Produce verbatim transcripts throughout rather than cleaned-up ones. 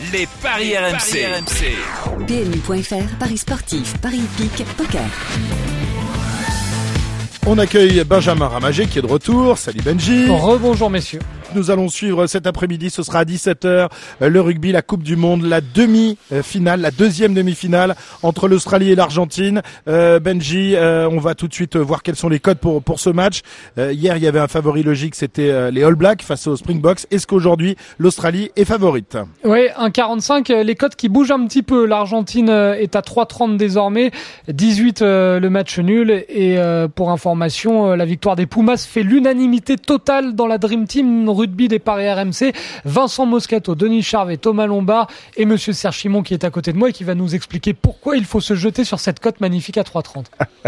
Les paris R M C. P M U point F R, paris sportifs, paris hippiques, poker. On accueille Benjamin Ramagé qui est de retour. Salut Benji. Rebonjour messieurs. Nous allons suivre cet après-midi, ce sera à dix-sept heures, le rugby, la Coupe du Monde, la demi-finale, la deuxième demi-finale entre l'Australie et l'Argentine. Euh, Benji, euh, on va tout de suite voir quels sont les codes pour pour ce match. Euh, hier, il y avait un favori logique, c'était euh, les All Blacks face aux Springboks. Est-ce qu'aujourd'hui, l'Australie est favorite? Oui, un quarante-cinq, les codes qui bougent un petit peu. L'Argentine est à trois trente désormais, dix-huit euh, le match nul. Et euh, pour information, euh, la victoire des Pumas fait l'unanimité totale dans la Dream Team rugby des paris R M C. Vincent Moscato, Denis Charvet, Thomas Lombard et Monsieur Serge Chimon qui est à côté de moi et qui va nous expliquer pourquoi il faut se jeter sur cette cote magnifique à trois trente.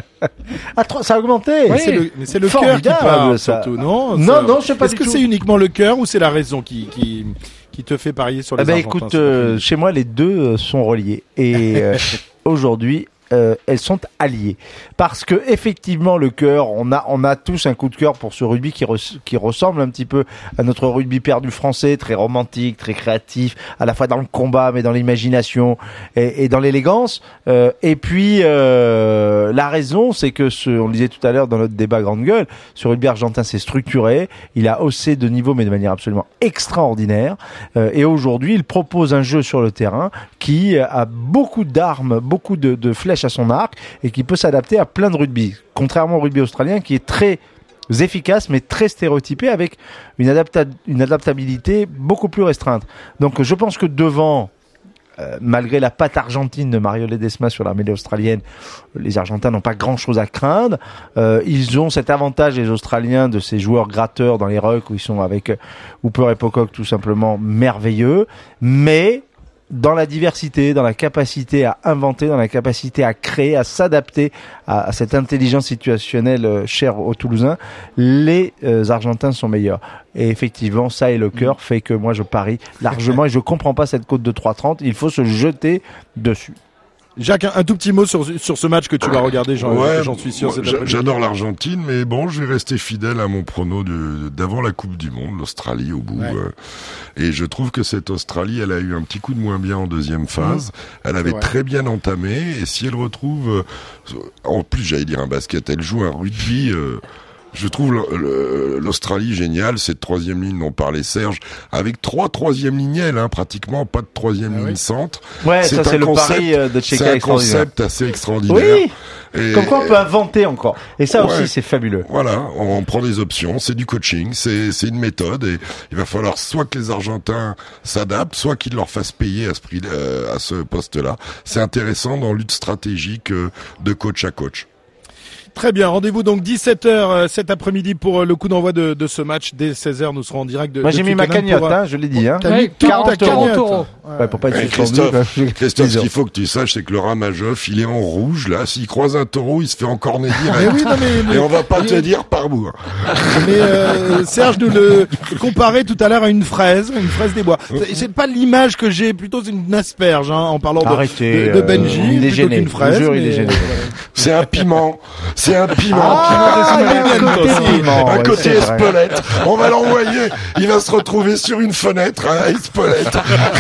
À trois, ça a augmenté. Oui. Mais c'est le, mais c'est le cœur qui parle, surtout, non? Non, non, je sais pas Est-ce du que tout. c'est uniquement le cœur ou c'est la raison qui, qui, qui te fait parier sur les Eh ben, Argentins? écoute, euh, chez moi, les deux euh, sont reliés. Et euh, aujourd'hui, euh, elles sont alliées. Parce que effectivement, le cœur, on a, on a tous un coup de cœur pour ce rugby qui, res, qui ressemble un petit peu à notre rugby perdu français, très romantique, très créatif, à la fois dans le combat, mais dans l'imagination et, et dans l'élégance. Euh, et puis, euh, la raison, c'est que ce, on le disait tout à l'heure dans notre débat grande gueule, ce rugby argentin s'est structuré, il a haussé de niveau, mais de manière absolument extraordinaire. Euh, et aujourd'hui, il propose un jeu sur le terrain qui a beaucoup d'armes, beaucoup de, de flèches à son arc et qui peut s'adapter à plein de rugby, contrairement au rugby australien qui est très efficace mais très stéréotypé avec une, adapta- une adaptabilité beaucoup plus restreinte. Donc je pense que devant, euh, malgré la patte argentine de Mario Ledesma sur la mêlée australienne, les Argentins n'ont pas grand chose à craindre. Euh, ils ont cet avantage, les Australiens, de ces joueurs gratteurs dans les rucks où ils sont avec euh, Hooper et Pocock tout simplement merveilleux, mais dans la diversité, dans la capacité à inventer, dans la capacité à créer, à s'adapter à, à cette intelligence situationnelle euh, chère aux Toulousains, les euh, Argentins sont meilleurs. Et effectivement, ça et le cœur fait que moi je parie largement et je comprends pas cette cote de trois trente. Il faut se jeter dessus. Jacques, un, un tout petit mot sur, sur ce match que tu vas regarder, j'en, ouais, j'en suis sûr. Moi, j'adore l'Argentine, mais bon, je vais rester fidèle à mon prono de, d'avant la Coupe du Monde, l'Australie au bout. Ouais. Euh, et je trouve que cette Australie, elle a eu un petit coup de moins bien en deuxième phase. Mmh. Elle avait très bien entamé, et si elle retrouve, euh, en plus j'allais dire un basket, elle joue un rugby. Euh, Je trouve l'Australie géniale, cette troisième ligne dont parlait Serge, avec trois troisième lignelles, hein, pratiquement, pas de troisième ah ligne oui. centre. Ouais, c'est ça c'est concept, le pari de Tcheka. C'est un concept assez extraordinaire. Oui. Et comme quoi on peut inventer encore. Et ça ouais, aussi c'est fabuleux. Voilà, on prend des options, c'est du coaching, c'est c'est une méthode et il va falloir soit que les Argentins s'adaptent, soit qu'ils leur fassent payer à ce prix, euh, à ce poste-là. C'est intéressant dans lutte stratégique euh, de coach à coach. Très bien, rendez-vous donc dix-sept heures euh, cet après-midi pour euh, le coup d'envoi de, de ce match. Dès seize heures, nous serons en direct de Moi j'ai de mis ma cagnotte, pour, hein, je l'ai dit. Hein. T'as mis quarante euros. Ouais, pour pas être hey, Christophe, Christophe, ce qu'il faut que tu saches, c'est que le Ramajoff, il est en rouge, là. S'il croise un taureau, il se fait encorner direct. oui, non, mais, mais, et on va pas mais, te dire par bout. Mais euh, Serge nous le comparait tout à l'heure à une fraise, une fraise des bois. C'est, c'est pas l'image que j'ai, plutôt c'est une asperge, hein, en parlant de, Arrêtez, de, de Benji. Euh, il est gêné. Qu'une fraise, jure, mais... il est gêné. C'est un piment. C'est un piment. Ah, un côté, piment, un ouais, côté Espelette. On va l'envoyer. Il va se retrouver sur une fenêtre, hein, Espelette.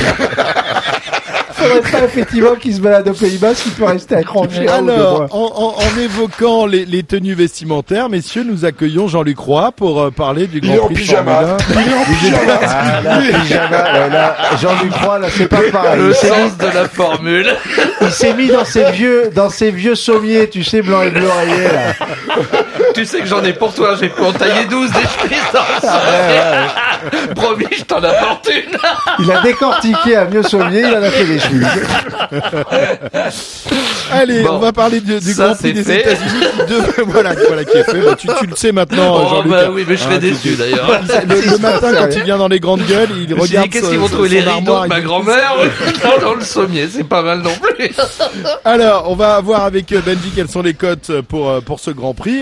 Faudrait pas effectivement qu'il se balade au Pays-Bas, s'il peut rester accroché. Alors, en, en, en évoquant les, les tenues vestimentaires, messieurs, nous accueillons Jean-Luc Roy pour euh, parler du Grand Prix de Formule un. Il est en pyjama. Ah, là, pyjama. Ouais, là, Jean-Luc Roy, là, c'est pas pareil. Le sens de la formule. Il s'est mis dans ses vieux, dans ses vieux sommiers, tu sais, blanc et bleu rayé, là. Tu sais que j'en ai pour toi, j'ai pu en tailler douze des chemises dans le ah, ouais, ouais. Promis, je t'en apporte une. Il a décortiqué un vieux sommier, il en a fait des chemises. Allez, bon, on va parler du, du Grand Prix des fait. États-Unis. De, voilà, voilà qui est fait. Bah, tu, tu le sais maintenant, oh, Jean-Luc. Bah oui, mais je serais ah, déçu tu... d'ailleurs. Le, le matin, quand il vient dans les grandes gueules, il je regarde. Dit, qu'est-ce qu'ils vont trouver les rideaux de ma grand-mère dans, dans le sommier. C'est pas mal non plus. Alors, on va voir avec Benji quelles sont les cotes pour pour ce Grand Prix, qui de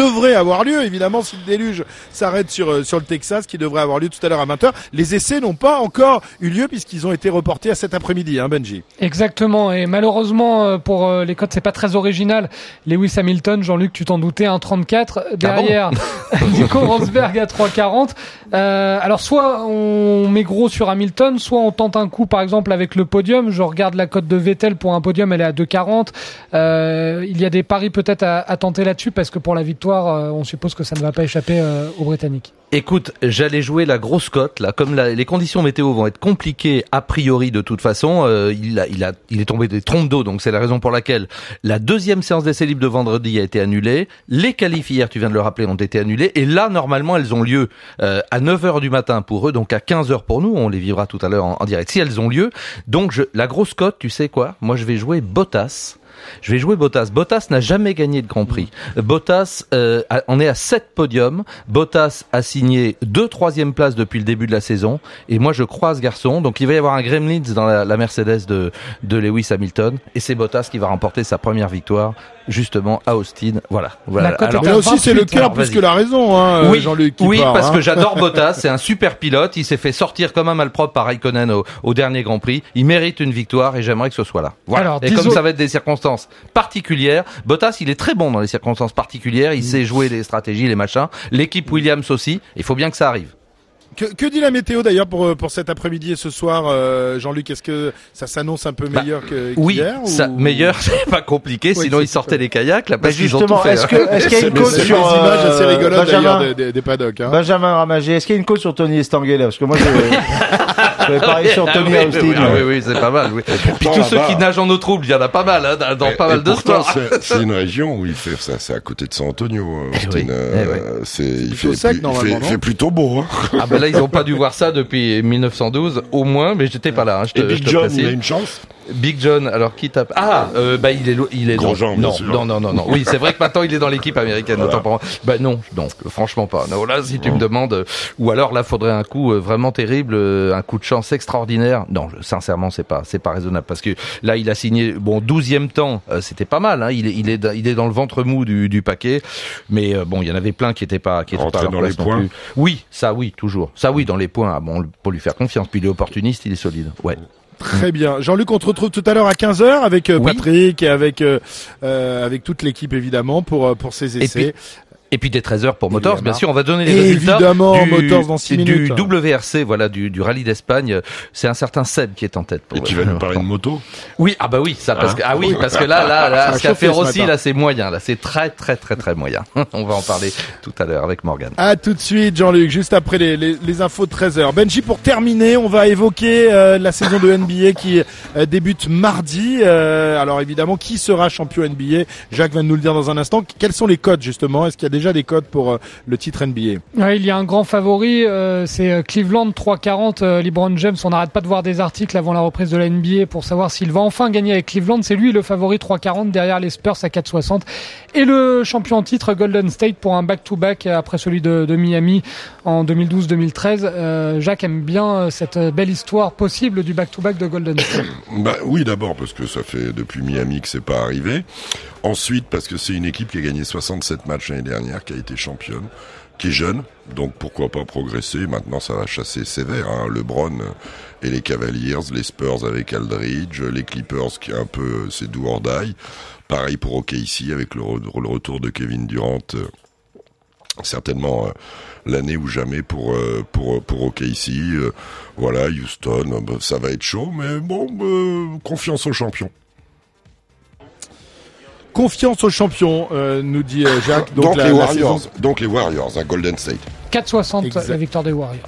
devrait avoir lieu, évidemment, si le déluge s'arrête sur sur le Texas, qui devrait avoir lieu tout à l'heure à vingt heures. Les essais n'ont pas encore eu lieu puisqu'ils ont été reportés à cet après-midi, hein, Benji. Exactement, et malheureusement pour les cotes, c'est pas très original. Lewis Hamilton, Jean-Luc, tu t'en doutais, un trente-quatre derrière ah bon Nico Rosberg à trois quarante. Euh, alors soit on met gros sur Hamilton, soit on tente un coup par exemple avec le podium. Je regarde la cote de Vettel pour un podium, elle est à deux quarante. Euh, il y a des paris peut-être à, à tenter là-dessus parce que pour la victoire, euh, on suppose que ça ne va pas échapper euh, aux Britanniques. Écoute, j'allais jouer la grosse cote là, comme la, les conditions météo vont être compliquées a priori de toute façon. Euh, il a, il a, il est tombé des trompes d'eau, donc c'est la raison pour laquelle la deuxième séance d'essai libre de vendredi a été annulée. Les qualifs hier, tu viens de le rappeler, ont été annulés, et là normalement elles ont lieu euh, à neuf heures du matin pour eux, donc à quinze heures pour nous. On les vivra tout à l'heure en, en direct si elles ont lieu. Donc je, la grosse cote, tu sais quoi ? Moi je vais jouer Bottas. Je vais jouer Bottas. Bottas n'a jamais gagné de Grand Prix. Bottas, euh, a, on est à sept podiums. Bottas a signé deux troisième places depuis le début de la saison. Et moi, je crois ce garçon. Donc, il va y avoir un Gremlins dans la, la Mercedes de, de Lewis Hamilton. Et c'est Bottas qui va remporter sa première victoire, justement, à Austin. Voilà. voilà. Alors, mais aussi, c'est le cœur alors, plus vas-y. que la raison, hein, oui, Jean-Luc. Oui, part, parce hein. que j'adore Bottas. C'est un super pilote. Il s'est fait sortir comme un malpropre par Raikkonen au, au dernier Grand Prix. Il mérite une victoire et j'aimerais que ce soit là. Voilà. Alors, et comme ça va être des circonstances particulières, Bottas, il est très bon dans les circonstances particulières. Il mmh. sait jouer les stratégies, les machins. L'équipe Williams aussi. Il faut bien que ça arrive. Que, que dit la météo d'ailleurs pour pour cet après-midi et ce soir, euh, Jean-Luc? Est-ce que ça s'annonce un peu meilleur bah, que oui, qu'hier ça, ou... meilleur, c'est pas compliqué. Oui, sinon ils sortaient les kayaks. Là, bah, parce qu'ils ont tout fait. Est-ce que est-ce qu'il y a une cote sur des images assez rigolotes Benjamin, d'ailleurs des, des, des paddocks hein. Benjamin Ramagé, est-ce qu'il y a une cote sur Tony Estanguet là? Parce que moi je je vais parier sur Tony ah, Austin. Oui, oui, oui, oui, c'est pas mal. Oui. Puis tous ceux qui nagent en eau trouble, il y en a pas mal hein, dans, dans et, pas mal de sports. C'est, c'est une région où il fait ça, c'est à côté de San Antonio. Austin, oui, euh, oui. c'est il fait, sec, plus, il fait, fait plutôt beau. Hein. Ah ben là ils ont pas dû voir ça depuis mille neuf cent douze au moins, mais j'étais pas là. Hein, je te, et Big je te John, précise. il a une chance. Big John, alors qui tape Ah, euh, bah il est il est Grosjean, non, bien sûr. non, non, non, non. Oui, c'est vrai que maintenant il est dans l'équipe américaine. Voilà. Autant pour moi. Bah non, non, franchement pas. Non, là, si tu oh. me demandes, ou alors là, faudrait un coup vraiment terrible, un coup de chance extraordinaire. Non, sincèrement, c'est pas, c'est pas raisonnable parce que là, il a signé bon douzième temps, euh, c'était pas mal. Hein, il est, il est, il est dans le ventre mou du, du paquet, mais euh, bon, il y en avait plein qui étaient pas, qui étaient pas à leur dans place les non points. plus. Oui, ça, oui, toujours. Ça, oui, dans les points. Ah, bon, pour lui faire confiance. Puis il est opportuniste, il est solide. Ouais. Très bien. Jean-Luc, on te retrouve tout à l'heure à quinze heures avec euh, oui. Patrick et avec euh, euh, avec toute l'équipe évidemment pour pour ces essais. Et puis, et puis des treize heures pour Motors, évidemment. bien sûr, on va donner les et résultats évidemment, du, Motors dans six du minutes. W R C, voilà, du, du rallye d'Espagne. C'est un certain Seb qui est en tête. Pour et qui va nous parler de moto. Oui, ah bah oui, ça parce hein que ah oui, parce que là, là, là, ce qu'a fait Rossi, ce là, c'est moyen, là, c'est très, très, très, très moyen. On va en parler tout à l'heure avec Morgan. À tout de suite, Jean-Luc, juste après les, les, les infos de treize heures. Benji, pour terminer, on va évoquer euh, la saison de N B A qui euh, débute mardi. Euh, alors évidemment, qui sera champion N B A? Jacques va nous le dire dans un instant. Quels sont les codes justement? Est-ce qu'il y a déjà des codes pour euh, le titre N B A? Ouais, il y a un grand favori, euh, c'est Cleveland trois quarante. Euh, LeBron James, on n'arrête pas de voir des articles avant la reprise de la N B A pour savoir s'il va enfin gagner avec Cleveland. C'est lui le favori trois quarante derrière les Spurs à quatre soixante. Et le champion en titre Golden State pour un back-to-back après celui de, de Miami en deux mille douze deux mille treize. Euh, Jacques aime bien cette belle histoire possible du back-to-back de Golden State. Bah oui, d'abord parce que ça fait depuis Miami que c'est pas arrivé. Ensuite parce que c'est une équipe qui a gagné soixante-sept matchs l'année dernière, qui a été championne, qui est jeune, donc pourquoi pas progresser. Maintenant ça va chasser sévère, hein. LeBron et les Cavaliers, les Spurs avec Aldridge, les Clippers qui est un peu c'est do or die. Pareil pour O K C avec le, re- le retour de Kevin Durant, euh, certainement euh, l'année ou jamais pour euh, pour pour O K C. Euh, voilà, Houston, euh, bah, ça va être chaud, mais bon, euh, confiance aux champions. Confiance aux champions, euh, nous dit euh, Jacques. Donc, donc, la, les la Warriors, saison... donc les Warriors à Golden State. quatre soixante Exact. La victoire des Warriors.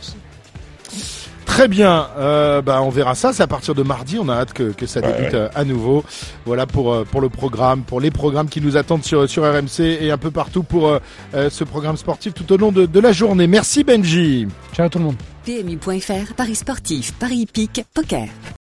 Très bien, euh, bah on verra ça. C'est à partir de mardi. On a hâte que, que ça ouais, débute ouais. euh, à nouveau. Voilà pour pour le programme, pour les programmes qui nous attendent sur sur R M C et un peu partout pour euh, ce programme sportif tout au long de, de la journée. Merci Benji. Ciao tout le monde. P M U point F R, Paris sportif, Paris hippique, poker.